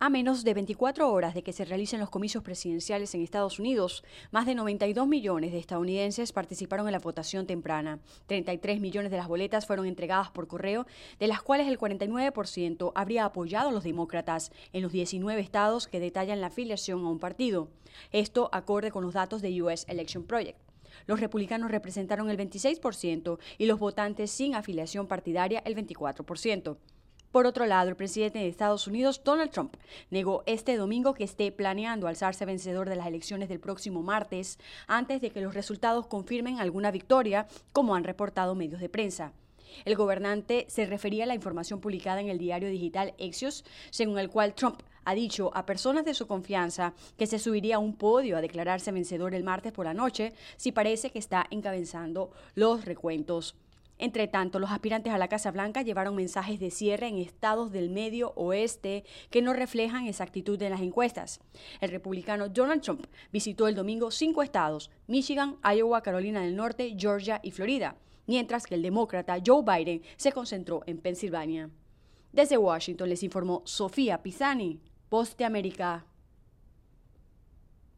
A menos de 24 horas de que se realicen los comicios presidenciales en Estados Unidos, más de 92 millones de estadounidenses participaron en la votación temprana. 33 millones de las boletas fueron entregadas por correo, de las cuales el 49% habría apoyado a los demócratas en los 19 estados que detallan la afiliación a un partido. Esto acorde con los datos de US Election Project. Los republicanos representaron el 26% y los votantes sin afiliación partidaria el 24%. Por otro lado, el presidente de Estados Unidos, Donald Trump, negó este domingo que esté planeando alzarse vencedor de las elecciones del próximo martes antes de que los resultados confirmen alguna victoria, como han reportado medios de prensa. El gobernante se refería a la información publicada en el diario digital Axios, según el cual Trump ha dicho a personas de su confianza que se subiría a un podio a declararse vencedor el martes por la noche si parece que está encabezando los recuentos. Entre tanto, los aspirantes a la Casa Blanca llevaron mensajes de cierre en estados del medio oeste que no reflejan exactitud en las encuestas. El republicano Donald Trump visitó el domingo 5 estados: Michigan, Iowa, Carolina del Norte, Georgia y Florida, mientras que el demócrata Joe Biden se concentró en Pensilvania. Desde Washington les informó Sofía Pisani, Voz de América.